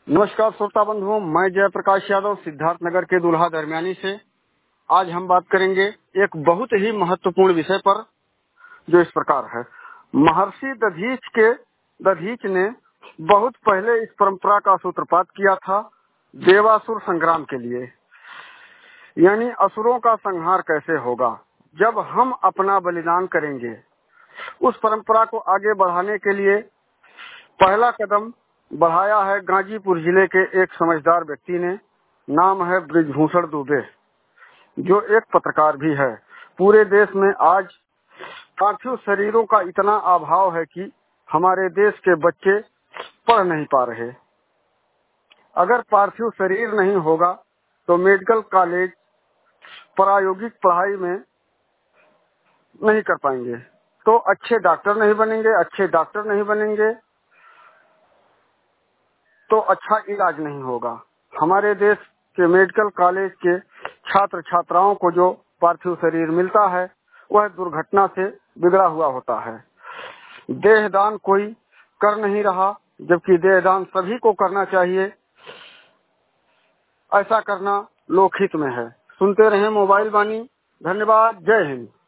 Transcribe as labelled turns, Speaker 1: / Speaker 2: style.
Speaker 1: नमस्कार श्रोता बंधुओं, मैं जयप्रकाश यादव सिद्धार्थ नगर के दुल्हा दरमियानी से। आज हम बात करेंगे एक बहुत ही महत्वपूर्ण विषय पर, जो इस प्रकार है। महर्षि दधीच ने बहुत पहले इस परंपरा का सूत्रपात किया था देवासुर संग्राम के लिए, यानी असुरों का संहार कैसे होगा जब हम अपना बलिदान करेंगे। उस परंपरा को आगे बढ़ाने के लिए पहला कदम बढ़ाया है गाजीपुर जिले के एक समझदार व्यक्ति ने। नाम है बृजभूषण दुबे, जो एक पत्रकार भी है। पूरे देश में आज पार्थिव शरीरों का इतना अभाव है कि हमारे देश के बच्चे पढ़ नहीं पा रहे। अगर पार्थिव शरीर नहीं होगा तो मेडिकल कॉलेज प्रायोगिक पढ़ाई में नहीं कर पाएंगे, तो अच्छे डॉक्टर नहीं बनेंगे तो अच्छा इलाज नहीं होगा। हमारे देश के मेडिकल कॉलेज के छात्र छात्राओं को जो पार्थिव शरीर मिलता है वह दुर्घटना से बिगड़ा हुआ होता है। देहदान कोई कर नहीं रहा, जबकि देहदान सभी को करना चाहिए। ऐसा करना लोकहित में है। सुनते रहें मोबाइल वाणी। धन्यवाद। जय हिंद।